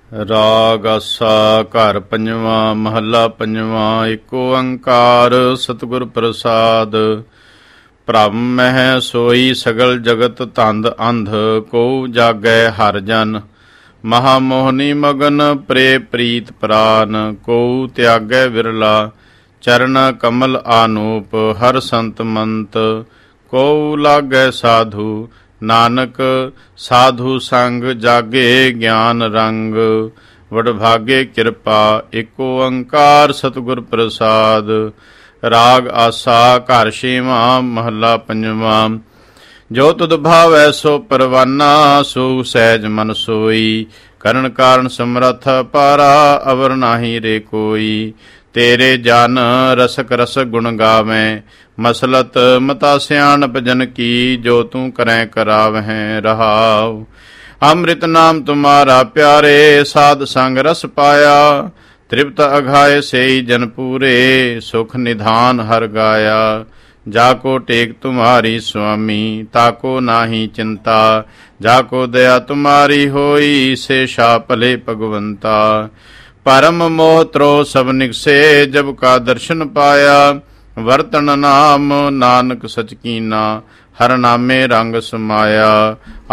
ਰਾਗ ਆਸਾ ਘਰ ਪੰਜਵਾਂ ਮਹੱਲਾ ਪੰਜਵਾਂ। ਏਕ ਓੰਕਾਰ ਸਤਿਗੁਰ ਪ੍ਰਸਾਦ। ਭ੍ਰਮ ਹੈ ਸੋਈ ਸਗਲ ਜਗਤ ਧੰਦ ਅੰਧ, ਕੋ ਜਾਗੈ ਹਰਿ ਜਨ। ਮਹਾ ਮੋਹਨੀ ਮਗਨ ਪ੍ਰੇ ਪ੍ਰੀਤ ਪ੍ਰਾਨ, ਕੋ ਤਿਆਗੈ ਵਿਰਲਾ। ਚਰਨ ਕਮਲ ਆਨੂਪ ਹਰ ਸੰਤ ਮੰਤ, ਕੋ ਲਾਗੈ ਸਾਧੂ। ਨਾਨਕ ਸਾਧੂ ਸੰਗ ਜਾਗੇ ਗਿਆਨ ਰੰਗ, ਵਡਭਾਗੇ ਕਿਰਪਾ। ਏਕ ਓੰਕਾਰ ਸਤਿਗੁਰ ਪ੍ਰਸਾਦ। ਰਾਗ ਆਸਾ ਘਰ ਛੇਵਾਂ ਮਹੱਲਾ ਪੰਜਵਾਂ। ਜੋ ਤੁਧ ਭਾਵੈ ਸੋ ਪਰਵਾਨਾ, ਸੋ ਸਹਿਜ ਮਨ ਸੋਈ। ਕਰਨ ਕਾਰਨ ਸਮਰੱਥ ਪਾਰਾ, ਅਵਰ ਨਾਹੀ ਰੇ ਕੋਈ। ਤੇਰੇ ਜਨ ਰਸਕ ਰਸਕ ਗੁਣ ਗਾਵੈਂ, ਮਸਲਤ ਮਤਾ ਸਿਆਣਪ ਜਨ ਕੀ। ਜੋ ਤੂੰ ਕਰੈ ਕਰਾਵਹਿ ਰਹਾਉ। ਅੰਮ੍ਰਿਤ ਨਾਮ ਤੁਮਾਰਾ ਪਿਆਰੇ, ਸਾਧ ਸੰਗ ਰਸ ਪਾਇਆ। ਤ੍ਰਿਪਤ ਅਘਾਏ ਸੇਈ ਜਨ ਪੂਰੇ, ਸੁਖ ਨਿਧਾਨ ਹਰ ਗਾਇਆ। ਜਾ ਕੋ ਟੇਕ ਤੁਮਾਰੀ ਸੁਆਮੀ, ਤਾਕੋ ਨਾਹੀ ਚਿੰਤਾ। ਜਾ ਕੋ ਦਇਆ ਤੁਮਾਰੀ ਹੋਈ, ਸੇ ਸ਼ਾ ਭਲੇ ਭਗਵੰਤਾ। ਪਰਮ ਮੋਹ ਤਰੋ ਸਭ ਨਿਕਸੇ, ਜਬ ਕਾ ਦਰਸ਼ਨ ਪਾਇਆ। ਵਰਤਨ ਨਾਮ ਨਾਨਕ ਸਚ ਕੀਨਾ, ਹਰ ਨਾਮੇ ਰੰਗ ਸਮਾਇਆ।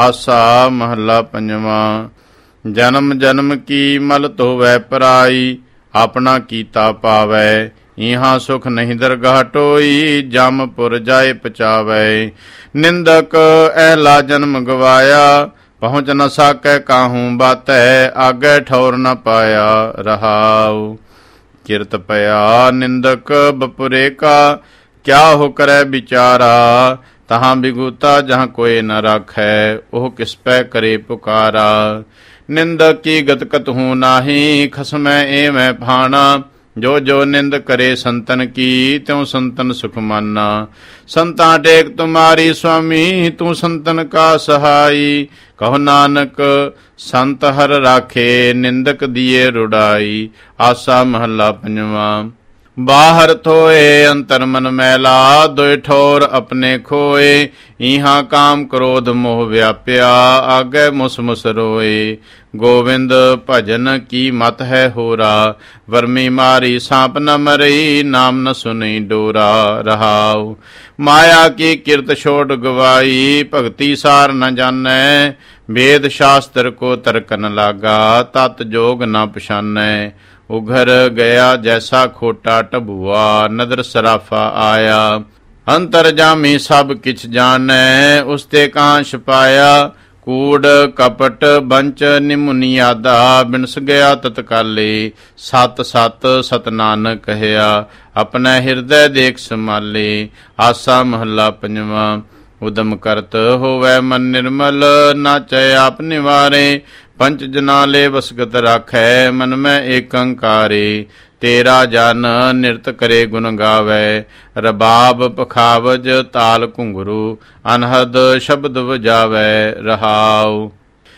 ਆਸਾ ਮਹੱਲਾ ਪੰਜਵਾਂ। ਜਨਮ ਜਨਮ ਕੀ ਮਲ ਧੋਵੈ ਪਰਾਈ, ਆਪਣਾ ਕੀਤਾ ਪਾਵੈ। ਇਹਾਂ ਸੁਖ ਨਹੀਂ ਦਰਗਾਹ ਟੋਈ, ਜਮਪੁਰ ਜਾਏ ਪਚਾਵੈ। ਨਿੰਦਕ ਐਲਾ ਜਨਮ ਗਵਾਇਆ, ਪਹੁੰਚ ਨ ਸਾਕੈ ਕਾਹੂੰ ਬਾਤੈ। ਆਗੈ ਠੌਰ ਨ ਪਾਇਆ ਰਹਾਉ। ਕਿਰਤ ਪਿਆ ਨਿੰਦਕ ਬਪੁਰੇ ਕਾ, ਕਿਆ ਹੋ ਕਰੈ ਵਿਚਾਰਾ। ਤਹਾਂ ਬਿਗੂਤਾ ਜਹਾਂ ਕੋਇ ਨ ਰਾਖੈ, ਉਹ ਕਿਸ ਪੈ ਕਰੇ ਪੁਕਾਰਾ। ਨਿੰਦਕ ਕੀ ਗਤ ਕਤਹੂ ਨਾਹੀ, ਖਸਮੈ ਏਵੈ ਭਾਣਾ। ਜੋ ਜੋ ਨਿੰਦ ਕਰੇ ਸੰਤਨ ਕੀ, ਤਿਉ ਸੰਤਨ ਸੁਖ ਮਾਨਾ। ਸੰਤਾਂ ਟੇਕ ਤੁਮਾਰੀ ਸੁਆਮੀ, ਤੂੰ ਸੰਤਨ ਕਾ ਸਹਾਈ। ਕਹੋ ਨਾਨਕ ਸੰਤ ਹਰ ਰਾਖੇ, ਨਿੰਦਕ ਦੀਏ ਰੁੜਾਈ। ਆਸਾ ਮਹੱਲਾ ਪੰਜਵਾਂ। ਬਾਹਰ ਥੋਏ ਅੰਤਰ ਮਨ ਮੈਲਾ, ਦੋਇ ਠੌਰ ਆਪਣੇ ਖੋਏ। ਇਹਾਂ ਕਾਮ ਕ੍ਰੋਧ ਮੋਹ ਵਿਆਪਿਆ, ਆਗੈ ਮੁਸ ਮੁਸ ਰੋਏ। ਗੋਵਿੰਦ ਭਜਨ ਕੀ ਮਤ ਹੈ ਹੋਰਾ, ਵਰਮੀ ਮਾਰੀ ਸਾਂਪ ਨ ਮਰਈ। ਨਾਮ ਨ ਸੁਨਈ ਡੋਰਾ ਰਹਾਉ। ਮਾਇਆ ਕੀ ਕਿਰਤ ਛੋੜ ਗਵਾਈ, ਭਗਤੀ ਸਾਰ ਨ ਜਾਣੈ। ਵੇਦ ਸ਼ਾਸਤਰ ਕੋ ਤਰਕਨ ਲਾਗਾ, ਤਤ ਜੋਗ ਨ ਪਛਾਨੈ। ਉਘਰ ਗਿਆ ਜੈਸਾ ਖੋਟਾ ਢਬੂਆ, ਨਦਰ ਸਰਾਫਾ ਆਇਆ। ਅੰਤਰ ਜਾਮੀ ਸਭ ਕਿਛ ਜਾਣੈ, ਉਸਤੇ ਕਾਂ ਛਪਾਇਆ। ਕੂੜ ਕਪਟ ਬੰਚ ਨਿਮੁਨਿਆਦਾ, ਬਿਨਸ ਗਿਆ ਤਤਕਾਲੇ। ਸਤ ਸਤ ਸਤ ਨਾਨਕ ਕਹਿਆ, ਆਪਣਾ ਹਿਰਦੈ ਦੇਖ ਸੰਭਾਲੇ। ਆਸਾ ਮਹੱਲਾ ਪੰਜਵਾਂ। ਉਦਮ ਕਰਤ ਹੋਵੈ ਮਨ ਨਿਰਮਲ, ਨਾਚੈ ਆਪ ਨਿਵਾਰੇ। ਪੰਚ ਜਨਾ ਲੈ ਵਸਗਤ ਰਾਖੈ, ਮਨ ਮੈਂ ਏਕੰਕਾਰੇ। ਤੇਰਾ ਜਨ ਨਿਰਤ ਕਰੇ ਗੁਣ ਗਾਵੈ, ਰਬਾਬ ਪਖਾਵਜ ਤਾਲ ਘੁੰਗਰੂ। ਅਨਹਦ ਸ਼ਬਦ ਵਜਾਵੈ ਰਹਾਉ।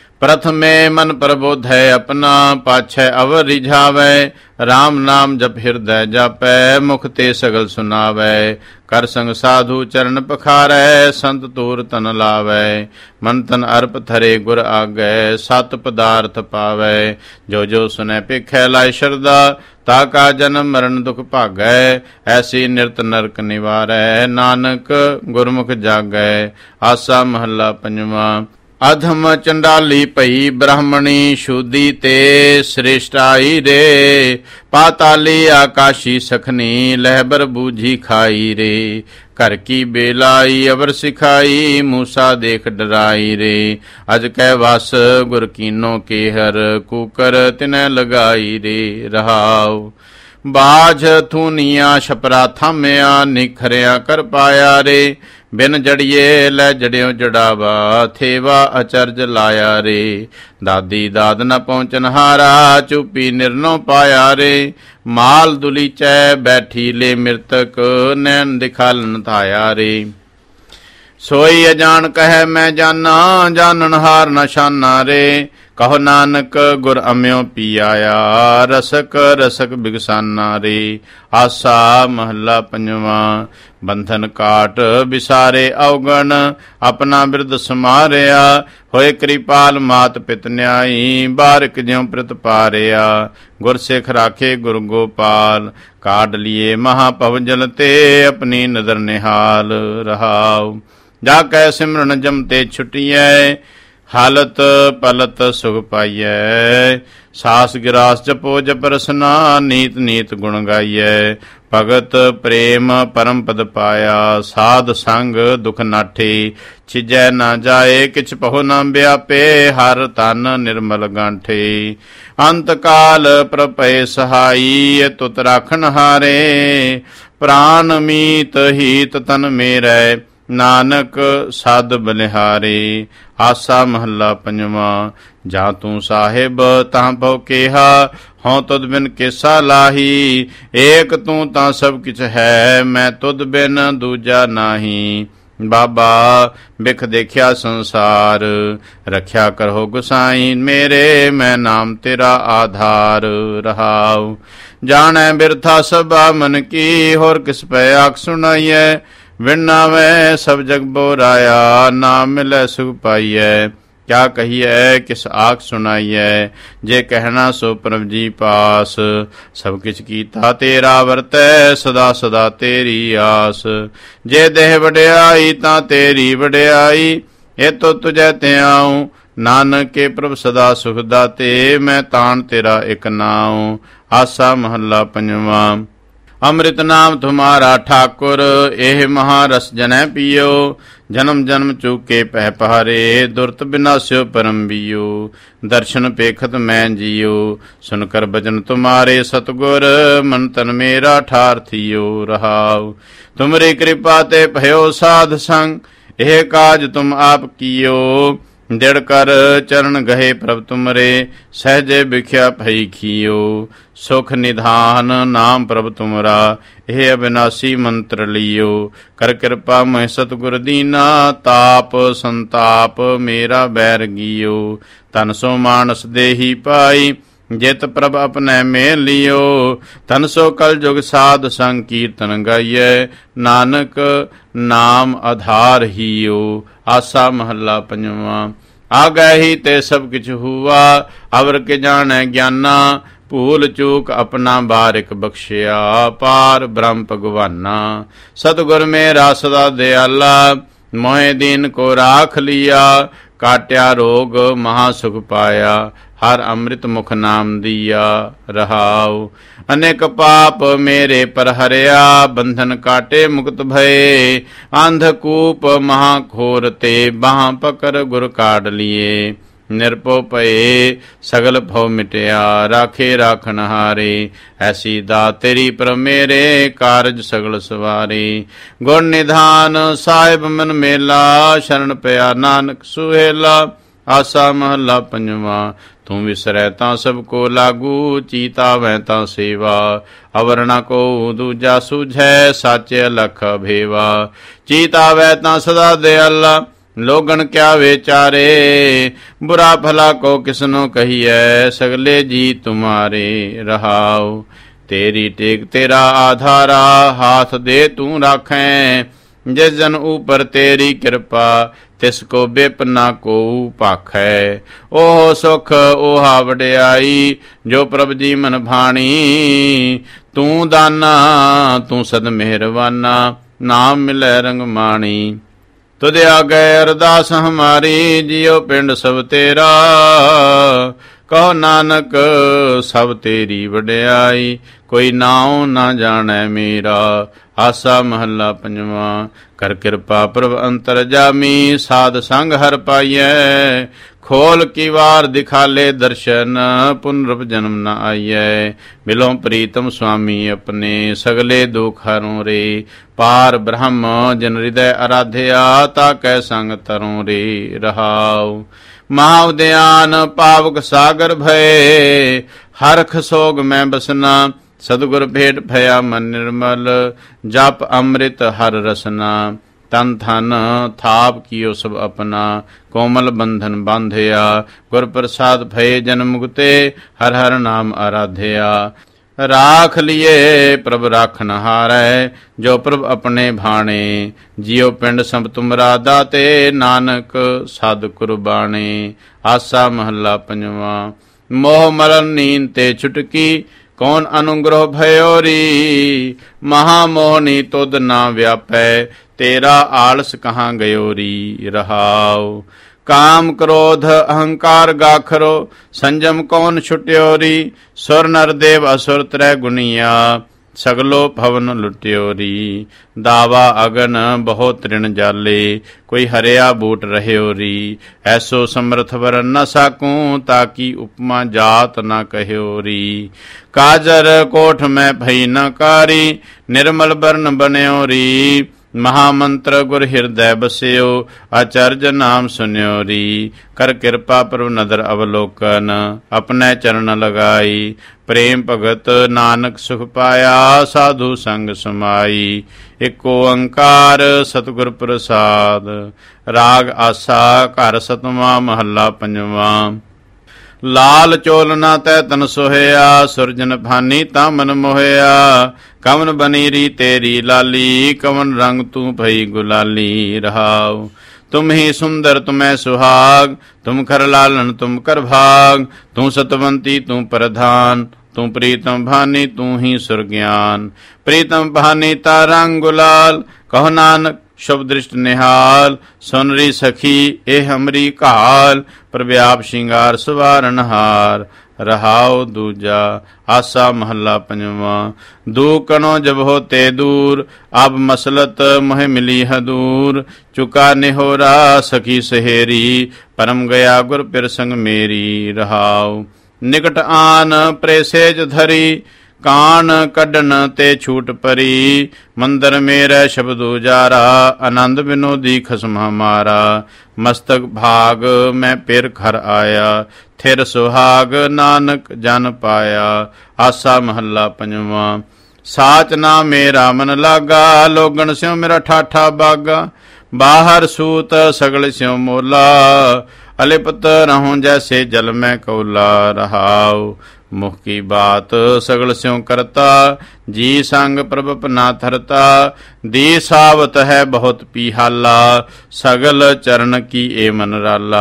ਪ੍ਰਥਮੇ ਮਨ ਪ੍ਰਬੋਧੈ ਆਪਣਾ, ਪਾਛੈ ਅਵਰ ਰਿਝਾਵੈ। ਰਾਮ ਨਾਮ ਜਪ ਹਿਰਦੈ ਜਾਪੈ, ਮੁਖ ਤੇ ਸਗਲ ਸੁਨਾਵੈ। ਕਰ ਸੰਗ ਸਾਧੂ ਚਰਨ ਪਖਾਰੈ, ਸੰਤ ਤੂਰ ਤਨ ਲਾਵੈ। ਮਨ ਤਨ ਅਰਪ ਥਰੇ ਗੁਰ ਆਗੈ, ਸਤ ਪਦਾਰਥ ਪਾਵੈ। ਜੋ ਜੋ ਸੁਨੈ ਪੇਖੈ ਲਾਇ ਸ਼ਰਦਾ, ਤਾ ਕਾ ਜਨਮ ਮਰਨ ਦੁਖ ਭਾਗੈ। ਐਸੀ ਨਿਰਤ ਨਰਕ ਨਿਵਾਰੈ, ਨਾਨਕ ਗੁਰਮੁਖ ਜਾਗੈ। ਆਸਾ ਮਹੱਲਾ ਪੰਜਵਾਂ। ਅਧਮ ਚੰਡਾਲੀ ਭਈ ਬ੍ਰਾਹਮਣੀ, ਸ਼ੂਦੀ ਤੇ ਸ੍ਰੇਸ਼ਟਾਈ ਰੇ। ਪਾਤਾਲੀ ਆਕਾਸ਼ੀ ਸਖਨੀ, ਲਹਿਬਰ ਬੂਝੀ ਖਾਈ ਰੇ। ਘਰ ਕੀ ਬੇਲਾਈ ਅਵਰ ਸਿਖਾਈ, ਮੂਸਾ ਦੇਖ ਡਰਾਈ ਰੇ। ਅਜ ਕੈ ਵਸ ਗੁਰ ਕੀਨੋ ਕੇਹਰ, ਕੂਕਰ ਤਿਨੈ ਲਗਾਈ ਰੇ ਰਹਾਉ। ਬਾਝ ਥੂਨੀਆਂ ਛਪਰਾ ਥਾਮਿਆ, ਨਿਖਰਿਆ ਕਰ ਪਾਇਆ ਰੇ। ਬਿਨ ਜੜੀਏ ਲੈ ਜੜਿਓ ਜੜਾਵਾ, ਥੇਵਾ ਅਚਰਜ ਲਾਇਆ ਰੇ। ਦਾਦੀ ਦਾਦ ਨ ਪਹੁੰਚਨ ਹਾਰਾ, ਚੁਪੀ ਨਿਰਨੋ ਪਾਇਆ ਰੇ। ਮਾਲ ਦੁਲੀਚੈ ਬੈਠੀ ਲੈ ਮਿਰਤਕ, ਨੈਣ ਦਿਖਾਲਨ ਧਾਇਆ ਰੇ। ਸੋਈ ਅਜਾਣ ਕਹੈ ਮੈਂ ਜਾਨਾ, ਜਾਣਨ ਹਾਰ ਨ ਸ਼ਾਨਾ ਰੇ। ਕਹੋ ਨਾਨਕ ਗੁਰ ਅਮਿਓ ਪੀ ਆਇਆ, ਰਸਕ ਰਸਕ ਬਿਗਸਾਨਾ ਰੇ। ਆਸਾ ਮਹੱਲਾ ਪੰਜਵਾਂ। ਬੰਧਨ ਕਾਟ ਵਿਸਾਰੇ ਅਵਗਣ, ਆਪਣਾ ਬਿਰਦ ਸਮਾਰਿਆ। ਹੋਏ ਕਿਰਪਾਲ ਮਾਤ ਪਿਤ ਨਿਆਈ, ਬਾਰਿਕ ਜਿਉ ਪ੍ਰਿਤ ਪਾਰਿਆ। ਗੁਰ ਸਿੱਖ ਰਾਖੇ ਗੁਰ ਗੋਪਾਲ, ਕਾਢ ਲਿਏ ਮਹਾ ਭਵ ਜਲ ਤੇ, ਆਪਣੀ ਨਦਰ ਨਿਹਾਲ ਰਹਾਉ। ਜਾ ਕੈ ਸਿਮਰਨ ਜਮ ਤੇ ਛੁਟੀਐ, ਹਾਲਤ ਪਲਤ ਸੁਖ ਪਾਈਐ। ਸਾਸ ਗਿਰਾਸ ਜਪੋ ਜਪ ਰਸਨਾ, ਨੀਤ ਨੀਤ ਗੁਣ ਗਾਈਐ। ਭਗਤ ਪ੍ਰੇਮ ਪਰਮ ਪਦ ਪਾਇਆ, ਸਾਧ ਸੰਗ ਦੁਖ ਨਾਠੇ। ਛਿਜੈ ਨਾ ਜਾਏ ਕਿਛ ਪਹੁ ਨਾ ਵਿਆਪੇ, ਹਰ ਤਨ ਨਿਰਮਲ ਗਾਂਠੇ। ਅੰਤ ਕਾਲ ਪ੍ਰਭੈ ਸਹਾਈ, ਤੁਤ ਰਾਖਣ ਹਾਰੇ। ਪ੍ਰਾਨ ਮੀਤ ਹੀਤ ਤਨ ਮੇਰੇ, ਨਾਨਕ ਸਾਧ ਬਲਿਹਾਰੇ। ਆਸਾ ਮਹੱਲਾ ਪੰਜਵਾਂ। ਜਾਂ ਤੂੰ ਸਾਹਿਬ ਤਾਂ ਭਉ ਕੇਹਾ, ਹਉ ਤੁਧ ਬਿਨ ਕੇਸਾ ਲਾਹੀ। ਏਕ ਤੂੰ ਤਾਂ ਸਭ ਕਿਛ ਹੈ, ਮੈਂ ਤੁਧ ਬਿਨ ਦੂਜਾ ਨਾਹੀ। ਬਾਬਾ ਬਿਖ ਦੇਖਿਆ ਸੰਸਾਰ, ਰਖਿਆ ਕਰੋ ਗੁਸਾਈ ਮੇਰੇ। ਮੈਂ ਨਾਮ ਤੇਰਾ ਆਧਾਰ ਰਹਾਉ। ਜਾਣੈ ਬਿਰਥਾ ਸਭਾ ਮਨ ਕੀ, ਹੋਰ ਕਿਸ ਪੈ ਆਖ ਸੁਣਾਈਐ। ਵਿਣ ਨਾਵੈ ਸਭ ਜਗ ਬੋਰਾਇਆ, ਨਾਮ ਮਿਲੈ ਸੁਖ ਪਾਈਐ। ਕਿਆ ਕਹੀਐ ਕਿਸ ਆਖ ਸੁਣਾਈਐ, ਜੇ ਕਹਿਣਾ ਸੋ ਪ੍ਰਭ ਜੀ ਪਾਸ। ਸਭ ਕਿਛ ਕੀਤਾ ਤੇਰਾ ਵਰਤੈ, ਸਦਾ ਸਦਾ ਤੇਰੀ ਆਸ। ਜੇ ਦੇਹ ਵਡਿਆਈ ਤਾਂ ਤੇਰੀ ਵਡਿਆਈ, ਇਹ ਤੋ ਤੁਝੈ ਧਿਆਉ। ਨਾਨਕ ਕੇ ਪ੍ਰਭ ਸਦਾ ਸੁਖ ਦਾਤੇ, ਮੈਂ ਤਾਣ ਤੇਰਾ ਇਕ ਨਾਉ। ਆਸਾ ਮਹੱਲਾ ਪੰਜਵਾਂ। ਅੰਮ੍ਰਿਤ ਨਾਮ ਤੁਮਾਰਾ ਠਾਕੁਰ, ਇਹ ਮਹਾਰਸ ਜਨੈ ਪੀਓ। ਜਨਮ ਜਨਮ ਚੂਕੇ ਪਹਿ ਪਹਾਰੇ, ਦੁਰਤ ਬਿਨਾਸਿਓ ਪਰਮ ਬੀਓ। ਦਰਸ਼ਨ ਪੇਖਤ ਮੈਂ ਜੀਓ, ਸੁਨ ਕਰ ਬਚਨ ਤੁਮਾਰੇ ਸਤਗੁਰ। ਮਨ ਤਨ ਮੇਰਾ ਠਾਰ ਥੀਓ ਰਹਾਉ। ਤੁਮਰੀ ਕਿਰਪਾ ਤੇ ਭਇਓ ਸਾਧ ਸੰਗ, ਇਹ ਕਾਜ ਤੁਮ ਆਪ ਕੀਓ। ਦਿੜ ਕਰ ਚਰਨ ਗਹੇ ਪ੍ਰਭ ਤੁਮਰੇ, ਸਹਿਜੇ ਵਿਖਿਆ ਭਈ ਖੀਓ। ਸੁਖ ਨਿਧਾਨ ਨਾਮ ਪ੍ਰਭ ਤੁਮਰਾ, ਇਹ ਅਬਿਨਾਸੀ ਮੰਤਰ ਲਿਓ। ਕਰ ਕਿਰਪਾ ਮਹਿ ਸਤਿਗੁਰ ਦੀਨਾ, ਤਾਪ ਸੰਤਾਪ ਮੇਰਾ ਬੈਰ ਗੀਓ। ਤਨ ਸੋ ਮਾਨਸ ਦੇਹੀ ਪਾਈ, ਜਿਤ ਪ੍ਰਭ ਆਪਣੈ ਮੇਲ ਲਿਓ। ਤਨ ਸੋ ਕਲ ਜੁਗ ਸਾਧ ਸੰਗ ਕੀਰਤਨ ਗਾਈਐ, ਨਾਨਕ ਨਾਮ ਆਧਾਰ ਹੀਓ। ਆਸਾ ਮਹੱਲਾ ਪੰਜਵਾਂ। ਆ ਗਏ ਹੀ ਤੇ ਸਭ ਕਿਛ ਹੂਆ, ਅਵਰ ਕੇ ਜਾਣੈ ਗਿਆਨਾ। ਭੂਲ ਚੂਕ ਆਪਣਾ ਬਾਰਿਕ ਬਖਸ਼ਿਆ, ਪਾਰ ਬ੍ਰਹਮ ਭਗਵਾਨਾ। ਸਤਿਗੁਰ ਮੇਰਾ ਸਦਾ ਦਿਆਲਾ, ਮੋਹਿ ਦੀਨ ਕੋ ਰਾਖ ਲਿਆ। ਕਾਟਿਆ ਰੋਗ ਮਹਾ ਸੁਖ ਪਾਇਆ, ਹਰ ਅੰਮ੍ਰਿਤ ਮੁਖ ਨਾਮ ਦੀਆ ਰਹਾਉ। ਅਨੇਕ ਪਾਪ ਮੇਰੇ ਪਰ ਹਰਿਆ, ਬੰਧਨ ਕਾਟੇ ਮੁਕਤ ਭਏ। ਅੰਧਕੂਪ ਮਹਾ ਘੋਰ ਤੇ, ਬਾਹਾਂ ਪਕੜ ਗੁਰ ਕਾਢ ਲਿਏ। ਨਿਰਭਉ ਭਏ ਸਗਲ ਭਉ ਮਿਟਿਆ, ਰਾਖੇ ਰਾਖਣ ਹਾਰੇ। ਐਸੀ ਦਾਤ ਤੇਰੀ ਪਰ ਮੇਰੇ, ਕਾਰਜ ਸਗਲ ਸਵਾਰੇ। ਗੁਣ ਨਿਧਾਨ ਸਾਹਿਬ ਮਨ ਮੇਲਾ, ਸ਼ਰਨ ਪਿਆ ਨਾਨਕ ਸੁਹੇਲਾ। ਆਸਾ ਮਹੱਲਾ ਪੰਜਵਾਂ। ਤੂੰ ਵਿਸਰੈ ਤਾਂ ਸਭ ਕੋ ਲਾਗੂ, ਚੀਤਾਵੈ ਤਾਂ ਸੇਵਾ। ਅਵਰ ਨ ਕੋ ਦੂਜਾ ਸੂਝੈ, ਸਾਚੇ ਲਖ ਭੇਵਾ। ਚੀਤਾਵੈ ਤਾਂ ਸਦਾ ਦਿਆਲਾ, ਲੋਗਣ ਕਿਆ ਵਿਚਾਰੇ। ਬੁਰਾ ਭਲਾ ਕੋ ਕਿਸਨੋ ਕਹੀਐ, ਸਗਲੇ ਜੀ ਤੁਮਾਰੇ ਰਹਾਉ। ਤੇਰੀ ਟੇਕ ਤੇਰਾ ਆਧਾਰਾ, ਹਾਥ ਦੇ ਤੂੰ ਰਾਖੈ। ਜਿਸ ਜਨ ਉਪਰ ਤੇਰੀ ਕਿਰਪਾ, ਤਿਸ ਕੋ ਬਿਪ ਨਾ ਕੋ ਭਾਖੈ। ਓਹ ਸੁਖ ਓਹਾ ਵਡਿਆਈ, ਜੋ ਪ੍ਰਭ ਜੀ ਮਨ ਭਾਣੀ। ਤੂੰ ਦਾਨਾ ਤੂੰ ਸਦ ਮਿਹਰਵਾਨਾ, ਨਾਮ ਮਿਲੈ ਰੰਗ ਮਾਣੀ। ਤੁਧ ਆਗੈ ਅਰਦਾਸ ਹਮਾਰੀ, ਜਿਉ ਪਿੰਡ ਸਭ ਤੇਰਾ। ਕਹੋ ਨਾਨਕ ਸਭ ਤੇਰੀ ਵਡਿਆਈ, ਕੋਈ ਨਾਉ ਨਾ ਜਾਣੈ ਮੇਰਾ। ਆਸਾ ਮਹੱਲਾ ਪੰਜਵਾਂ। ਕਰ ਕਿਰਪਾ ਪ੍ਰਭ ਅੰਤਰ ਜਾਮੀ, ਸਾਧ ਸੰਗ ਹਰ ਪਾਈਐ। ਖੋਲ ਕੀ ਵਾਰ ਦਿਖਾਲੇ ਦਰਸ਼ਨ, ਪੁਨਰਪ ਜਨਮ ਨ ਆਈਐ। ਮਿਲੋ ਪ੍ਰੀਤਮ ਸੁਆਮੀ ਆਪਣੇ, ਸਗਲੇ ਦੁਖ ਹਰੋਂ ਰੇ। ਪਾਰ ਬ੍ਰਹਮ ਜਨ ਹਿਰਦੈ ਅਰਾਧਿਆ, ਤਾ ਕੈ ਸੰਗ ਤਰੋਂ ਰੇ ਰਹਾਉ। ਮਹਾ ਉਦਿਆਨ ਪਾਵਕ ਸਾਗਰ ਭਏ, ਹਰਖ ਸੋਗ ਮੈਂ ਬਸਨਾ। ਸਤਿਗੁਰ ਭੇਟ ਭਇਆ ਮਨ ਨਿਰਮਲ, ਜਪ ਅੰਮ੍ਰਿਤ ਹਰ ਰਸਨਾ। तन थन थाप कियो सब अपना, कोमल बंधन बांधया, गुर प्रसाद भये जन मुक्ते, हर हर नाम आराध्या। राख लिए प्रभ राखन हारै, जो प्रभ अपने भाणे, जियो पिंड सब तुमरा दाते, नानक साध कुर्बाने। आसा महला पंजवा। मोह मरण नींद ते छुटकी, कौन अनुग्रह भयोरी, महामोहनी तुद ना व्यापै, तेरा आलस कहाँ गयोरी। रहाओ। काम क्रोध अहंकार गाखरो, संजम कौन छुट्योरी, सुर नर देव असुर त्रै गुनिया, सगलो भवन लुट्योरी। दावा अगन बहुत तृण जाले, कोई हरिया बूट रह्योरी, ऐसो समर्थ वर न साकूं, ताकि उपमा जात न कह्योरी। काजर कोठ में भई न कारी, निर्मल बरन बन्योरी, महामंत्र गुर हृदय बस्यो, आचर्ज नाम सुन्योरी। कर कृपा प्रभु नदर अवलोकन, अपने चरण लगाई, प्रेम भगत नानक सुख पाया, साधु संग समाई। एको ओंकार सतगुर प्रसाद। राग आसा। घर सतवां महला पंजवा। लाल चोलना तै तन सोहया, सुरजन भानी ता मन मोहया, कवन बनीरी तेरी लाली, कवन रंग तू भई गुलाली। रहाओ। तुम ही सुंदर तुम्हें सुहाग, तुम कर लालन तुम कर भाग, तू सतवंती तू प्रधान, तू प्रीतम भानी तू ही सुरज्ञान। प्रीतम भानी ता रंग गुलाल, कहो नानक शुभ दृष्ट निहाल, सुनरी सखी ए हमरी काल, प्रव्याप श्रृंगार सुवारन हार। रहाओ दूजा। आसा महला पंजवा। दूकणो जब होते दूर, अब मसलत मोह मिली हदूर, चुका निहोरा सखी सहेरी, परम गया गुर पिर संग मेरी। रहाओ। निकट आन प्रेसेज धरी, कान कढन ते छूट परी, मंदिर मेरे शब्द उजारा, आनंद विनोदी खसम हमारा। मस्तक भाग मैं पिर घर आया, थिर सुहाग नानक जन पाया। आसा महला पंजवा। साच ना मेरा मन लागा, लोगन स्यों मेरा ठाठा बागा, बाहर सूत सगल स्यों मोला, अलिपत रहूं जैसे जल में कौला। रहाओ। मुख की बात सगल स्यों करता, जी संग प्रभ अपना धरता, दी सावत है बहुत पीहाला, सगल चरण की ए मन राला।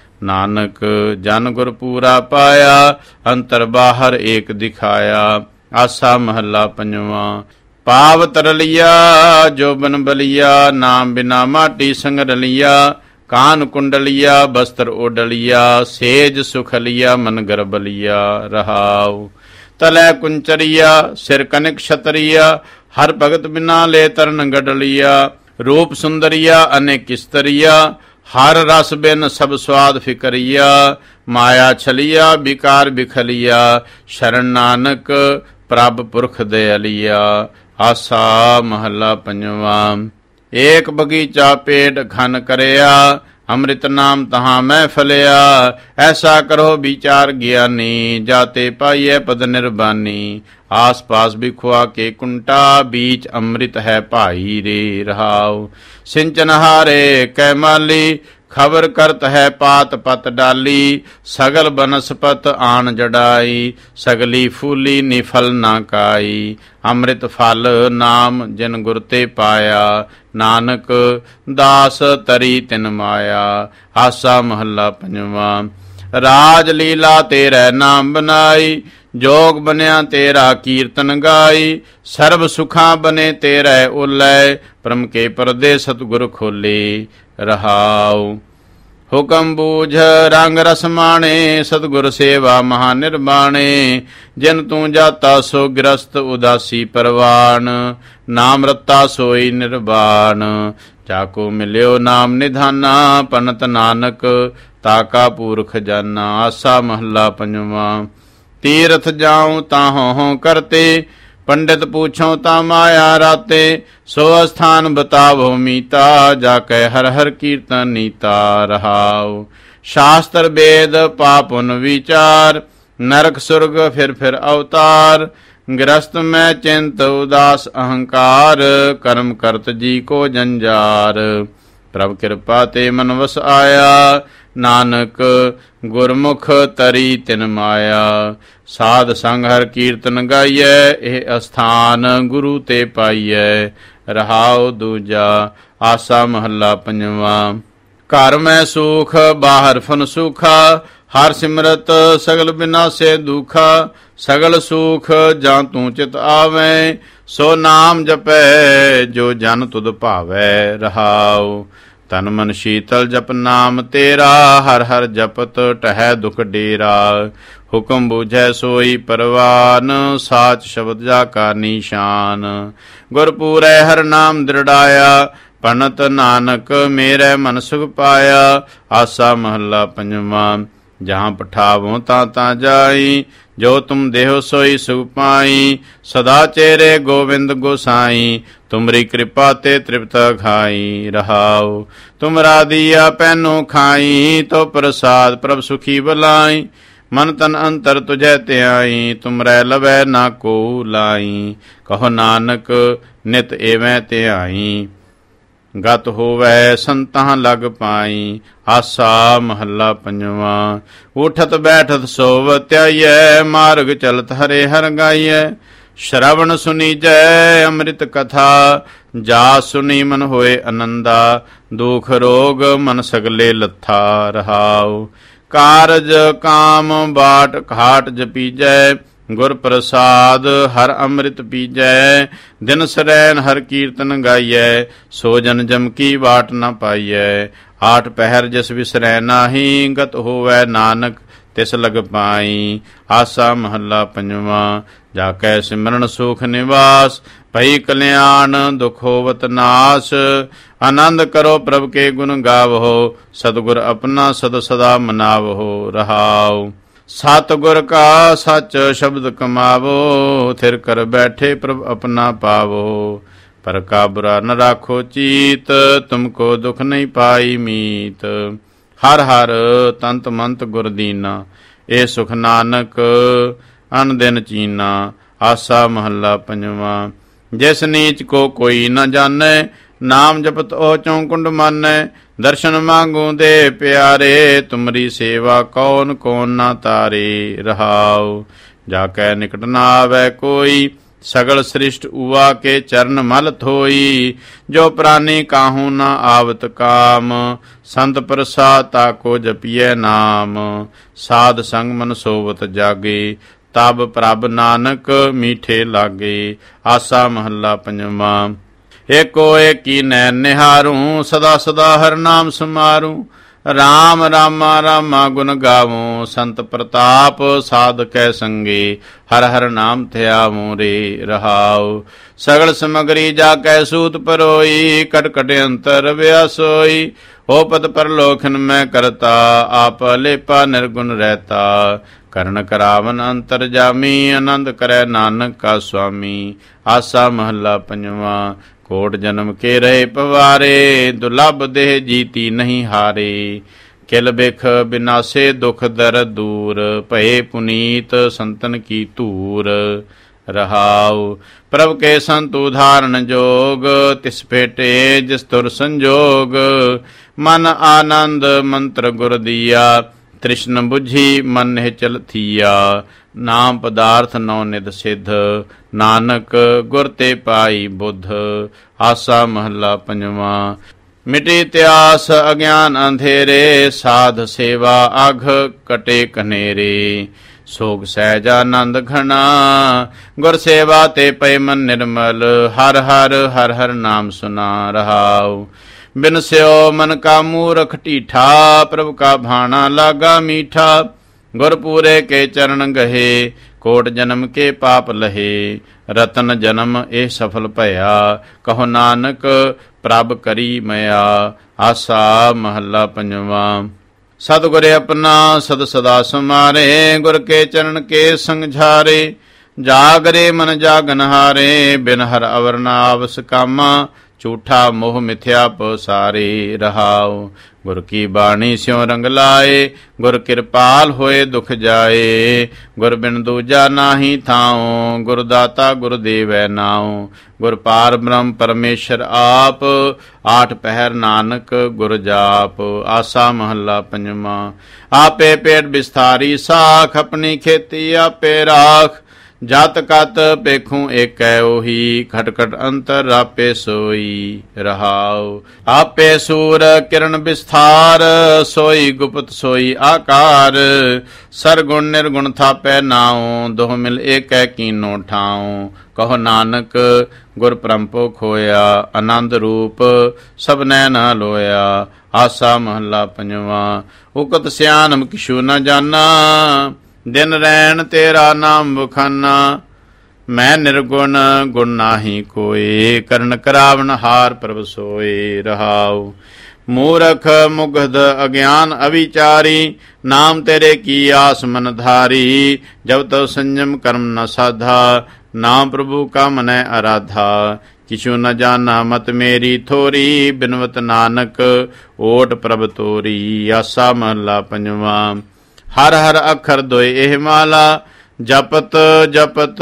नानक जन गुर पूरा पाया, अंतर बाहर एक दिखाया। आसा महला पंजवा। पाव तरलिया जो बन बलिया, नाम बिना माटी संग रलिया, कान कुंडलिया बस्त्र ओडलिया, सेज सुखलिया मन गर्बलिया। रहाओ। तलै कुंचरिया सिर कनिक क्षत्रिया, हर भगत बिना ले तरन गडलिया, रूप सुंदरिया अनेक स्तरिया, हर रस बिन सब स्वाद फिकरिया, माया छलिया विकार बिखलिया, शरण नानक प्रभ पुरख दयालिया। आसा महला पंजवा। एक बगीचा पेट घन करया, अमृत नाम तहां मैं फलिया, ऐसा करो विचार ज्ञानी, जाते पाइये पद निर्बानी। आस पास बिखुआ के कुंटा, बीच अमृत है भाई रे। रहाओ। सिंचन हारे कै माली, खबर करत है पात पत डाली, सगल बनस्पत आन जड़ाई, सगली फूली निफल ना काई, अमृत फल नाम जिन गुरते पाया, नानक दास तरी तिन माया। आसा महला पंजवा। राज लीला तेरे नाम बनाई, जोग बनया तेरा कीर्तन गाई, सर्व सुखा बने तेरे उलय, परम के परदे सतगुर खोले। रहाओ। हुकम बूझ रंग रस माणे, सतगुर सेवा महानिर्वाणे, जिन तू जाता सो गिरस्त उदासी परवान, नाम रत्ता सोई निर्वाण, जाको मिल्यो नाम निधाना, पनत नानक ताका पूरख जाना। आसा महला पंजवा। तीर्थ जाऊं ताहों हों करते, पंडित पूछो ता माया राते, सो स्थान बतावो मीता, जाके हर हर कीर्तन नीता। रहाओ। शास्त्र वेद पापुन विचार, नरक सुर्ग फिर अवतार, ਗ੍ਰਸਤ ਮੈਂ ਚਿੰਤ ਉਦਾਸ ਅਹੰਕਾਰ, ਕਰਮ ਕਰਤ ਜੀ ਕੋ ਜੰਜਾਰ। ਪ੍ਰਭ ਕਿਰਪਾ ਤੇ ਮਨ ਵਸ ਆਇਆ, ਨਾਨਕ ਗੁਰਮੁਖ ਤਰੀ ਤਿਨ ਮਾਇਆ। ਸਾਧ ਸੰਗ ਹਰ ਕੀਰਤਨ ਗਾਈਐ, ਇਹ ਅਸਥਾਨ ਗੁਰੂ ਤੇ ਪਾਈਐ। ਰਹਾਉ ਦੂਜਾ ਆਸਾ ਮਹੱਲਾ ਪੰਜਵਾ। ਘਰ ਮੈਂ ਸੁਖ ਬਾਹਰ ਫਨ ਸੁਖਾ, ਹਰ ਸਿਮਰਤ ਸਗਲ ਬਿਨਾਸੇ ਦੁਖਾ। ਸਗਲ ਸੁਖ ਜਾਂ ਤੂੰ ਚਿਤ ਆਵੈ, ਸੋ ਨਾਮ ਜਪੈ ਜੋ ਜਨ ਤੁਧ ਭਾਵੈ। ਰਹਾਉ ਤਨ ਮਨ ਸ਼ੀਤਲ ਜਪ ਨਾਮ ਤੇਰਾ, ਹਰ ਹਰ ਜਪਤ ਟਹੈ ਦੁਖ ਡੇਰਾ। ਹੁਕਮ ਬੂਝੈ ਸੋਈ ਪਰਵਾਨ, ਸਾਚ ਸ਼ਬਦ ਜਾ ਕਾ ਨੀਸ਼ਾਨ। ਗੁਰ ਪੂਰੈ ਹਰ ਨਾਮ ਦ੍ਰਿੜਾਇਆ, ਪਣਤ ਨਾਨਕ ਮੇਰੇ ਮਨ ਸੁਖ ਪਾਇਆ। ਆਸਾ ਮਹੱਲਾ ਪੰਜਵਾ। ਜਹਾਂ ਪਠਾਵੋ ਤਾਂ ਜਾਈ, ਜੋ ਤੁਮ ਦੇਹੋ ਸੋਈ ਸੁਖ ਪਾਈ। ਸਦਾ ਚੇਰੇ ਗੋਵਿੰਦ ਗੋਸਾਈ, ਤੁਮਰੀ ਕਿਰਪਾ ਤੇ ਤ੍ਰਿਪਤ ਖਾਈ। ਰਹਾਉ ਤੁਮਰਾ ਦੀਆ ਪੈਨੋ ਖਾਈ, ਤੋ ਪ੍ਰਸਾਦ ਪ੍ਰਭ ਸੁਖੀ ਬਲਾਈ। ਮਨ ਤਨ ਅੰਤਰ ਤੁਝੈ ਧਿਆਈ, ਤੁਮਰੈ ਲਵੈ ਨਾ ਕੋ ਲਾਈ। ਕਹੋ ਨਾਨਕ ਨਿਤ ਏਵੈ ਧਿਆਈ, ਗਤ ਹੋਵੈ ਸੰਤਾਂ ਲਗ ਪਾਈ। ਆਸਾ ਮਹੱਲਾ ਪੰਜਵਾ। ਉਠਤ ਬੈਠਤ ਸੋਵ ਧਿਆਈਐ, ਮਾਰਗ ਚਲਤ ਹਰੇ ਹਰਿ ਗਾਈਐ। ਸ਼ਰਵਣ ਸੁਨੀਜੈ ਅੰਮ੍ਰਿਤ ਕਥਾ, ਜਾ ਸੁਨੀ ਮਨ ਹੋਏ ਅਨੰਦਾ। ਦੁਖ ਰੋਗ ਮਨ ਸਗਲੇ ਲੱਥਾ। ਰਹਾਉ ਕਾਰਜ ਕਾਮ ਬਾਟ ਘਾਟ ਜਪੀਜੈ, ਗੁਰ ਪ੍ਰਸਾਦ ਹਰ ਅੰਮ੍ਰਿਤ ਪੀਜੈ। ਦਿਨ ਸਰੈਨ ਹਰ ਕੀਰਤਨ ਗਾਈਐ, ਸੋ ਜਨ ਜਮ ਕੀ ਬਾਟ ਨ ਪਾਈਐ। ਆਠ ਪਹਿਰ ਜਿਸ ਵਿਸਰੈ ਨਾਹੀ, ਗਤ ਹੋਵੈ ਨਾਨਕ ਤਿਸ ਲਗ ਪਾਈ। ਆਸਾ ਮਹੱਲਾ ਪੰਜਵਾ। ਜਾ ਕੈ ਸਿਮਰਨ ਸੁਖ ਨਿਵਾਸ, ਭਈ ਕਲਿਆਣ ਦੁਖ ਹੋਵਤ ਨਾਸ। ਆਨੰਦ ਕਰੋ ਪ੍ਰਭ ਕੇ ਗੁਣ ਗਾਵੋ, ਸਤਿਗੁਰ ਆਪਣਾ ਸਦ ਸਦਾ ਮਨਾਵੋ। ਰਹਾਉ ਸਤਿਗੁਰ ਕਾ ਸੱਚ ਸ਼ਬਦ ਕਮਾਵੋ, ਥਿਰ ਕਰ ਬੈਠੇ ਪ੍ਰਭ ਆਪਣਾ ਪਾਵੋ। ਪਰ ਕਾ ਬੁਰਾ ਨ ਰਾਖੋ ਚੀਤ, ਤੁਮਕੋ ਦੁਖ ਨਹੀਂ ਪਾਈ ਮੀਤ। ਹਰ ਹਰ ਤੰਤ ਮੰਤ ਗੁਰ ਦੀਨਾ, ਇਹ ਸੁਖ ਨਾਨਕ ਅਨ ਦਿਨ ਚੀਨਾ। ਆਸਾ ਮਹੱਲਾ ਪੰਜਵਾ। ਜਿਸ ਨੀਚ ਕੋ ਕੋਈ ਨ ਜਾਣੈ, ਨਾਮ ਜਪਤ ਉਹ ਚੌਂਕੁੰਡ ਮਾਨੈ। ਦਰਸ਼ਨ ਮੰਗੂ ਦੇ ਪਿਆਰੇ, ਤੁਮਰੀ ਸੇਵਾ ਕੌਣ ਕੌਣ ਨਾ ਤਾਰੇ। ਰਹਾਉ ਜਾ ਕੈ ਨਿਕਟ ਨਾ ਆਵੈ ਕੋਈ, ਸਗਲ ਸ੍ਰਿਸ਼ਟ ਉਵਾ ਕੇ ਚਰਨ ਮਲ ਥੋਈ। ਜੋ ਪ੍ਰਾਨੀ ਕਾਹੂ ਨਾ ਆਵਤ ਕਾਮ, ਸੰਤ ਪ੍ਰਸਾਦ ਤਾਕੋ ਜਪੀਐ ਨਾਮ। ਸਾਧ ਸੰਗ ਮਨ ਸੋਵਤ ਜਾਗੇ, ਤਬ ਪ੍ਰਭ ਨਾਨਕ ਮੀਠੇ ਲਾਗੇ। ਆਸਾ ਮਹੱਲਾ ਪੰਜਵਾ। ਏਕੋ ਏਕੀ ਨੈਣ ਨਿਹਾਰੂ, ਸਦਾ ਸਦਾ ਹਰ ਨਾਮ ਸਮਾਰੂ। ਰਾਮ ਰਾਮਾ ਰਾਮਾ ਗੁਣ ਗਾਵੋ, ਸੰਤ ਪ੍ਰਤਾਪ ਸਾਧ ਕੈ ਸੰਗੇ। ਹਰ ਹਰ ਨਾਮ ਧਿਆਵੋ ਰੇ। ਰਹਾਉ ਸਗਲ ਸਮਗਰੀ ਜਾ ਕੈ ਸੂਤ ਪਰੋਈ, ਕਟ ਕਟ ਅੰਤਰ ਵਿਆਸੋਈ। ਹੋ ਪਤ ਪਰਲੋਖਨ ਮੈਂ ਕਰਤਾ, ਆਪ ਲੇਪਾ ਨਿਰਗੁਣ ਰਹਿਤਾ। ਕਰਨ ਕਰਾਵਨ ਅੰਤਰ ਜਾਮੀ, ਆਨੰਦ ਕਰੈ ਨਾਨਕ ਕਾ ਸੁਆਮੀ। ਆਸਾ ਮਹੱਲਾ ਪੰਜਵਾ। ਕੋਟ ਜਨਮ ਕੇ ਰਹੇ ਪਵਾਰੇ, ਦੁਲਭ ਦੇਹ ਜੀਤੀ ਨਹੀਂ ਹਾਰੇ। ਕਿਲ ਬਿਖ ਬਿਨਾਸੇ ਦੁਖ ਦਰ ਦੂਰ, ਭਏ ਪੁਨੀਤ ਸੰਤਨ ਕੀ ਧੂਰ। ਰਹਾਉ ਪ੍ਰਭ ਕੇ ਸੰਤ ਉਧਾਰਨ ਜੋਗ, ਤਿਸ ਭੇਟੇ ਜਿਸ ਤੁਰ ਸੰਜੋਗ। ਮਨ ਆਨੰਦ ਮੰਤਰ ਗੁਰ ਦੀਆ, ਤ੍ਰਿਸ਼ਨ ਬੁਝੀ ਮਨ ਨਿਹਚਲ ਥੀਆ। ਨਾਮ ਪਦਾਰਥ ਨੌ ਨਿਧ ਸਿੱਧ, ਨਾਨਕ ਗੁਰ ਤੇ ਪਾਈ ਬੁੱਧ। ਆਸਾ ਮਹੱਲਾ ਪੰਜਵਾ। ਮਿਟੇ ਇਤਿਆਸ ਅਗਿਆਨ ਅੰਧੇਰੇ, ਸਾਧ ਸੇਵਾ ਅਘ ਕਟੇ ਕਨੇਰੇ। ਸੋਗ ਸਹਿਜ ਆਨੰਦ ਘਣਾ, ਗੁਰ ਸੇਵਾ ਤੇ ਪਏ ਮਨ ਨਿਰਮਲ। ਹਰ ਹਰ ਹਰ ਹਰ ਨਾਮ ਸੁਨਾ। ਰਹਾਉ ਬਿਨ ਸਿਓ ਮਨ ਕਾ ਮੂਰਖ ਢੀਠਾ, ਪ੍ਰਭ ਕਾ ਭਾਣਾ ਲਾਗਾ ਮੀਠਾ। ਗੁਰ ਪੂਰੇ ਕੇ ਚਰਨ ਗਹੇ, ਕੋਟ ਜਨਮ ਕੇ ਪਾਪ ਲਹੇ। ਰਤਨ ਜਨਮ ਇਹ ਸਫਲ ਭਇਆ, ਕਹੋ ਨਾਨਕ ਪ੍ਰਭ ਕਰੀ ਮਿਆ। ਆਸਾ ਮਹੱਲਾ ਪੰਜਵਾ। ਸਤਿਗੁਰ ਆਪਣਾ ਸਦ ਸਦਾ ਸਮਾਰੇ, ਗੁਰ ਕੇ ਚਰਨ ਕੇ ਸੰਝਾਰੇ। ਜਾਗਰੇ ਮਨ ਜਾਗਨ ਹਾਰੇ, ਬਿਨ ਹਰ ਅਵਰ ਨਾ ਆਵਸ ਕਾਮਾ। ਝੂਠਾ ਮੋਹ ਮਿਥਿਆ ਪਸਾਰੇ। ਰਹਾਉ ਗੁਰ ਕੀ ਬਾਣੀ ਸਿਉ ਰੰਗ ਲਾਏ, ਗੁਰ ਕਿਰਪਾਲ ਹੋਏ ਦੁਖ ਜਾਏ। ਗੁਰ ਬਿਨ ਦੂਜਾ ਨਾਹੀ ਥਾਉ, ਗੁਰ ਦਾਤਾ ਗੁਰ ਦੇਵੈ ਨਾਉ। ਗੁਰ ਪਾਰ ਬ੍ਰਹਮ ਪਰਮੇਸ਼ਰ ਆਪ, ਆਠ ਪਹਿਰ ਨਾਨਕ ਗੁਰ ਜਾਪ। ਆਸਾ ਮਹੱਲਾ ਪੰਜਵਾਂ। ਆਪੇ ਪੇਟ ਬਿਸਥਾਰੀ ਸਾਖ, ਆਪਣੀ ਖੇਤੀ ਆਪੇ ਰਾਖ। ਜਤ ਕਤ ਪੇਖੂ ਏਕੈ ਉਹੀ, ਖਟ ਖਟ ਅੰਤਰ ਆਪੇ ਸੋਈ। ਰਹਾਉ ਆਪੇ ਸੂਰ ਕਿਰਨ ਬਿਸਥਾਰ, ਸੋਈ ਗੁਪਤ ਸੋਈ ਆਕਾਰ। ਸਰਗੁਣ ਨਿਰਗੁਣ ਥਾਪੈ ਨਾਉ, ਦੋਹ ਮਿਲ ਏਕੈ ਕੀਨੋ ਠਾਉ। ਕਹੋ ਨਾਨਕ ਗੁਰ ਪਰੰਪੋ ਖੋਇਆ, ਆਨੰਦ ਰੂਪ ਸਭਨੈ ਨਾ ਲੋਇਆ। ਆਸਾ ਮਹੱਲਾ ਪੰਜਵਾਂ। ਉਕਤ ਸਿਆਨਮ ਕਿਛੂ ਨ ਜਾਨਾ, ਦਿਨ ਰੈਣ ਤੇਰਾ ਨਾਮ ਬਖਾਨਾ। ਮੈਂ ਨਿਰਗੁਣ ਗੁਣ ਨਾਹੀ ਕੋਏ, ਕਰਨ ਕਰਾਵਨ ਹਾਰ ਪ੍ਰਭ ਸੋਏ। ਰਹਾਉ ਮੂਰਖ ਮੁਗਧ ਅਗਿਆਨ ਅਵਿਚਾਰੀ, ਨਾਮ ਤੇਰੇ ਕੀ ਆਸ ਮਨ ਧਾਰੀ। ਜਬ ਤਉ ਸੰਜਮ ਕਰਮ ਨ ਸਾਧਾ, ਨਾਮ ਪ੍ਰਭੂ ਕਾ ਮਨੈ ਅਰਾਧਾ। ਕਿਛੂ ਨ ਜਾਨਾ ਮਤ ਮੇਰੀ ਥੋਰੀ, ਬਿਨਵਤ ਨਾਨਕ ਓਟ ਪ੍ਰਭ ਤੋਰੀ। ਆਸਾ ਮਹੱਲਾ ਪੰਜਵਾਂ। ਹਰ ਹਰ ਅੱਖਰ ਦੋਇ ਇਹ ਮਾਲਾ, ਜਪਤ ਜਪਤ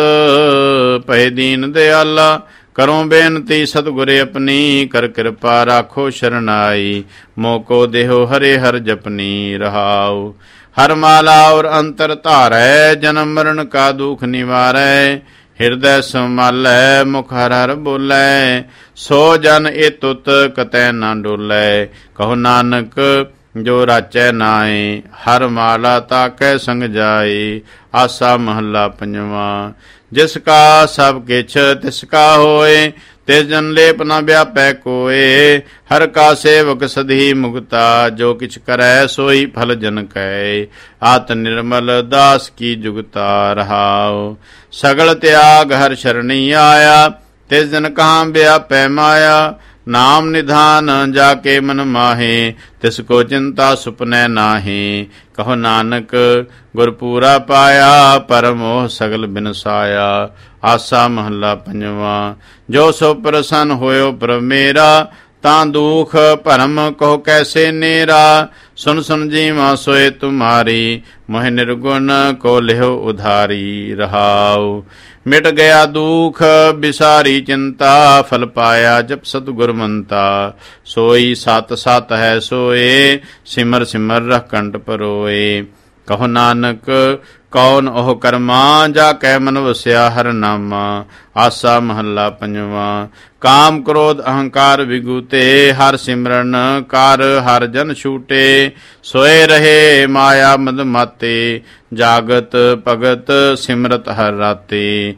ਭਏ ਦੀਨ ਦਿਆਲਾ। ਕਰੋ ਬੇਨਤੀ ਸਤਿਗੁਰੇ ਆਪਣੀ, ਕਰ ਕਿਰਪਾ ਰਾਖੋ ਸ਼ਰਨਾਈ। ਮੋਕੋ ਦੇਹੋ ਹਰੇ ਹਰ ਜਪਨੀ। ਰਹਾਉ ਹਰ ਮਾਲਾ ਔਰ ਅੰਤਰ ਧਾਰੈ, ਜਨਮ ਮਰਨ ਕਾ ਦੁਖ ਨਿਵਾਰੈ। ਹਿਰਦੈ ਸੰਭਾਲੈ ਮੁਖ ਹਰ ਹਰ ਬੋਲੈ, ਸੋ ਜਨ ਇਹ ਤੁਤ ਕਤੈ ਨਾ ਡੋਲੈ। ਕਹੋ ਨਾਨਕ ਜੋ ਰਾਚੈ ਨਾਏ, ਹਰ ਮਾਲਾ ਤਾਕੈ ਸੰਗ ਜਾਏ। ਆਸਾ ਮਹੱਲਾ ਪੰਜਵਾਂ। ਜਿਸ ਕਾ ਸਭ ਕਿਛ ਤਿਸ ਕਾ ਹੋਏ, ਤਿਸ ਜਨ ਲੇਪ ਨ ਵਿਆਪੈ ਕੋਏ। ਹਰ ਕਾ ਸੇਵਕ ਸਧੀ ਮੁਕਤਾ, ਜੋ ਕਿਛ ਕਰੈ ਸੋਈ ਫਲ ਜਨ ਕੈ। ਆਤ ਨਿਰਮਲ ਦਾਸ ਕੀ ਜੁਗਤਾ। ਰਹਾਉ ਸਗਲ ਤਿਆਗ ਹਰ ਸ਼ਰਣੀ ਆਇਆ, ਤਿਸ ਜਨ ਕਹਾਂ ਵਿਆਪੈ ਮਾਇਆ। ਨਾਮ ਨਿਧਾਨ ਜਾ ਕੇ ਮਨ ਮਾਹੇ, ਤਿਸ ਕੋ ਚਿੰਤਾ ਸੁਪਨੈ ਨਾਹੀ। ਕਹੋ ਨਾਨਕ ਗੁਰ ਪੂਰਾ ਪਾਇਆ, ਪਰਮੋਹ ਸਗਲ ਬਿਨਸਾਇਆ। ਆਸਾ ਮਹੱਲਾ ਪੰਜਵਾਂ। ਜੋ ਸੋ ਪ੍ਰਸੰਨ ਹੋਇਓ ਪ੍ਰਭ ਮੇਰਾ, ਤਾਂ ਦੁਖ ਭਰਮ ਕਹੋ ਕੈਸੇ ਨੇਰਾ। ਸੁਨ ਸੁਨ ਜੀਵਾ ਸੋਏ ਤੁਮਾਰੀ, ਮੋਹਿ ਨਿਰਗੁਣ ਕੋ ਲਿਹੁ ਉਧਾਰੀ। ਰਹਾਉ ਮਿਟ ਗਿਆ ਦੁਖ ਬਿਸਾਰੀ ਚਿੰਤਾ, ਫਲ ਪਾਇਆ ਜਪ ਸਤਿਗੁਰ ਮੰਤਾ। ਸੋਈ ਸਤ ਸਤ ਹੈ ਸੋਏ, ਸਿਮਰ ਸਿਮਰ ਰਖ ਕੰਠ ਪਰੋਏ। ਕਹੋ ਨਾਨਕ ਕੌਣ ਉਹ ਕਰਮਾ, ਜਾ ਕੈ ਮਨ ਵਸਿਆ ਹਰ ਨਾਮਾ। ਆਸਾ ਮਹੱਲਾ ਪੰਜਵਾਂ। ਕਾਮ ਕ੍ਰੋਧ ਅਹੰਕਾਰ ਵਿਗੂਤੇ, ਹਰ ਸਿਮਰਨ ਕਰ ਹਰ ਜਨ ਛੂਟੇ। ਸੋਏ ਰਹੇ ਮਾਇਆ ਮਦ ਮਾਤੇ, ਜਾਗਤ ਭਗਤ ਸਿਮਰਤ ਹਰ ਰਾਤੇ।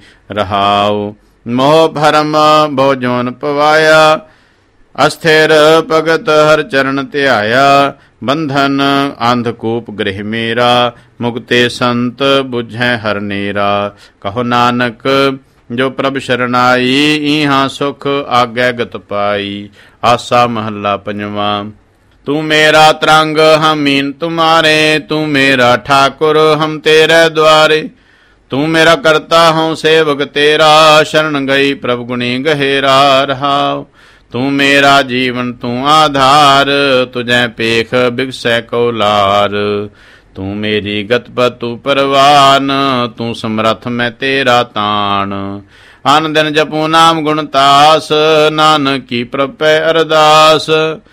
ਰਹਾਉ ਮੋਹ ਭਰਮ ਬਹੁ ਜੋਨ ਪਵਾਇਆ, ਅਸਥਿਰ ਭਗਤ ਹਰ ਚਰਨ ਧਿਆਇਆ। ਬੰਧਨ ਅੰਧਕੂਪ ਗ੍ਰਹਿ ਮੇਰਾ, ਮੁਕਤੇ ਸੰਤ ਬੁਝੈ ਹਰ ਨੇਰਾ। ਕਹੋ ਨਾਨਕ ਜੋ ਪ੍ਰਭ ਸ਼ਰਨਾਈ, ਇਹਾਂ ਸੁਖ ਆਗੈ ਗਤ ਪਾਈ। ਆਸਾ ਮਹੱਲਾ ਪੰਜਵਾਂ। ਤੂੰ ਮੇਰਾ ਤਰੰਗ ਹਮ ਮੀਨ ਤੁਮਾਰੇ, ਤੂੰ ਮੇਰਾ ਠਾਕੁਰ ਹਮ ਤੇਰੇ ਦੁਆਰੇ। ਤੂੰ ਮੇਰਾ ਕਰਤਾ ਹਉ ਸੇਵਕ ਤੇਰਾ, ਸ਼ਰਨ ਗਈ ਪ੍ਰਭ ਗੁਣੀ ਗਹਿਰਾ। ਰਹਾਉ ਤੂੰ ਮੇਰਾ ਜੀਵਨ ਤੂੰ ਆਧਾਰ, ਤੁਝੈ ਪੇਖ ਬਿਗਸੈ ਕੋ ਲਾਰ। ਤੂੰ ਮੇਰੀ ਗਤ ਪਤੂ ਪਰਵਾਨ, ਤੂੰ ਸਮਰੱਥ ਮੈਂ ਤੇਰਾ ਤਾਣ। ਅਨ ਦਿਨ ਜਪੂ ਨਾਮ ਗੁਣ ਤਾਸ, ਨਾਨਕ ਕੀ ਪ੍ਰਭੈ ਅਰਦਾਸ।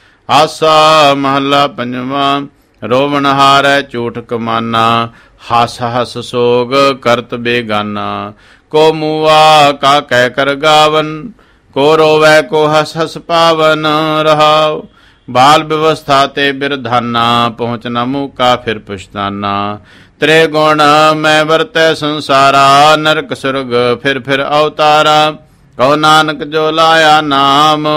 ਆਸਾ ਮਹੱਲਾ ਪੰਜਵਾਂ। ਰੋਵਣ ਹਾਰੈ ਝੂਠ ਕਮਾਨਾ, ਹਸ ਹਸ ਸੋਗ ਕਰਤ ਬੇਗਾਨਾ। ਕੋ ਮੂਆ ਕਾ ਕਹਿ ਕਰ ਗਾਵਨ, ਕੋ ਰੋਵੈ ਕੋ ਹਸ ਹਸ ਪਾਵਨ। ਰਹਾਉ ਬਾਲ ਵਿਵਸਥਾ ਤੇ ਬਿਰਧਾਨਾ, ਪਹੁੰਚ ਨ ਮੂਕਾ ਫਿਰ ਪੁਸ਼ਤਾਨਾ। ਤ੍ਰੇ ਗੁਣ ਮੈਂ ਵਰਤੈ ਸੰਸਾਰਾ, ਨਰਕ ਸੁਰਗ ਫਿਰ ਫਿਰ ਅਵਤਾਰਾ। ਕਹੋ ਨਾਨਕ ਜੋ ਲਾਇਆ ਨਾਮ,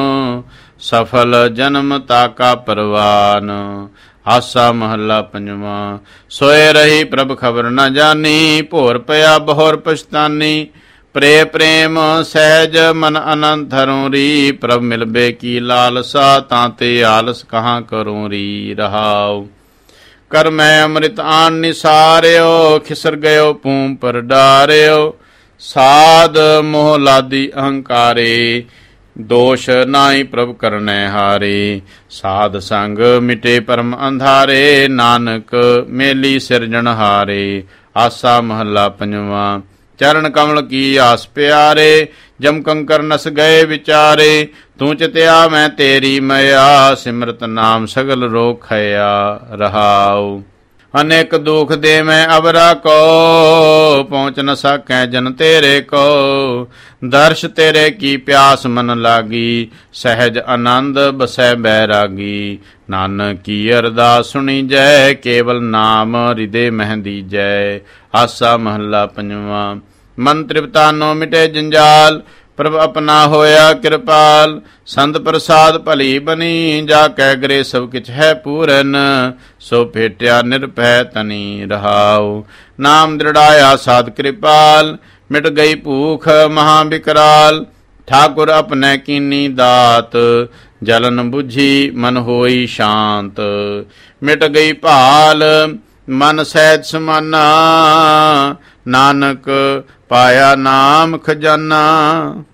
ਸਫਲ ਜਨਮ ਤਾਕਾ ਪਰਵਾਨ। ਆਸਾ ਮਹੱਲਾ ਪੰਜਵਾਂ। ਸੋਏ ਰਹੀ ਪ੍ਰਭ ਖਬਰ ਨ ਜਾਨੀ, ਭੋਰ ਪਿਆ ਬਹੁਰ ਪਛਤਾਨੀ। ਪ੍ਰੇ ਪ੍ਰੇਮ ਸਹਿਜ ਮਨ ਅਨੰਤ ਹਰੋਂ ਰੀ, ਪ੍ਰਭ ਮਿਲਬੇ ਕੀ ਲਾਲਸਾ, ਤਾਂ ਤੇ ਆਲਸ ਕਹਾਂ ਕਰੂੰ ਰੀ। ਰਹਾਉ ਕਰ ਮੈਂ ਅੰਮ੍ਰਿਤ ਆਨ ਨਿਸਾਰਿਓ, ਖਿਸਰ ਗਇਓ ਪੂਮ ਪਰ ਡਾਰਿਓ। ਸਾਧ ਮੋਹ ਲਾਦੀ ਅਹੰਕਾਰੇ, ਦੋਸ਼ ਨਾਹੀ ਪ੍ਰਭ ਕਰਨੈ ਹਾਰੇ। ਸਾਧ ਸੰਗ ਮਿਟੇ ਪਰਮ ਅੰਧਾਰੇ, ਨਾਨਕ ਮੇਲੀ ਸਿਰਜਣਹਾਰੇ। ਆਸਾ ਮਹੱਲਾ ਪੰਜਵਾਂ। ਚਰਨ ਕਮਲ ਕੀ ਆਸ ਪਿਆਰੇ, ਜਮ ਕੰਕਰ ਨਸ ਗਏ ਵਿਚਾਰੇ। ਤੂੰ ਚਿਤਿਆ ਮੈਂ ਤੇਰੀ ਮਇਆ, ਸਿਮਰਤ ਨਾਮ ਸਗਲ ਰੋਗ ਖਇਆ। ਰਹਾਉ ਅਨੇਕ ਦੁਖ ਦੇ ਮੈਂ ਅਬਰਾ ਕੋ, ਪਹੁੰਚ ਨ ਸਕੈ ਜਨ ਤੇਰੇ ਕੋ। ਦਰਸ਼ ਤੇਰੇ ਕੀ ਪਿਆਸ ਮਨ ਲਾਗੀ, ਸਹਿਜ ਆਨੰਦ ਬਸੈ ਬੈਰਾਗੀ। ਨਾਨਕ ਕੀ ਅਰਦਾਸ ਸੁਣੀ ਜੈ, ਕੇਵਲ ਨਾਮ ਹਿਰਦੇ ਮਹਿ ਦੀਜੈ। ਆਸਾ ਮਹੱਲਾ ਪੰਜਵਾਂ। ਮਨ ਤ੍ਰਿਪਤਾਨੋ ਮਿਟੇ ਜੰਜਾਲ, ਪ੍ਰਭ ਆਪਣਾ ਹੋਇਆ ਕਿਰਪਾਲ। ਸੰਤ ਪ੍ਰਸਾਦ ਭਲੀ ਬਨੀ, ਜਾ ਕੈ ਗਰੇ ਸਭ ਕਿਛ ਹੈ ਪੂਰਨ। ਸੋ ਭੇਟਿਆ ਨਿਰਭੈ ਤਨੀ। ਰਹਾਉ ਨਾਮ ਦ੍ਰਿੜਾਇਆ ਸਾਧ ਕਿਰਪਾਲ, ਮਿਟ ਗਈ ਭੂਖ ਮਹਾ ਬਿਕਰਾਲ। ਠਾਕੁਰ ਆਪਨੇ ਕੀਨੀ ਦਾਤ, ਜਲਨ ਬੁਝੀ ਮਨ ਹੋਈ ਸ਼ਾਂਤ। ਮਿਟ ਗਈ ਭਾਲ ਮਨ ਸਹਿਜ ਸਮਾਨਾ, ਨਾਨਕ ਪਾਇਆ ਨਾਮ ਖਜ਼ਾਨਾ।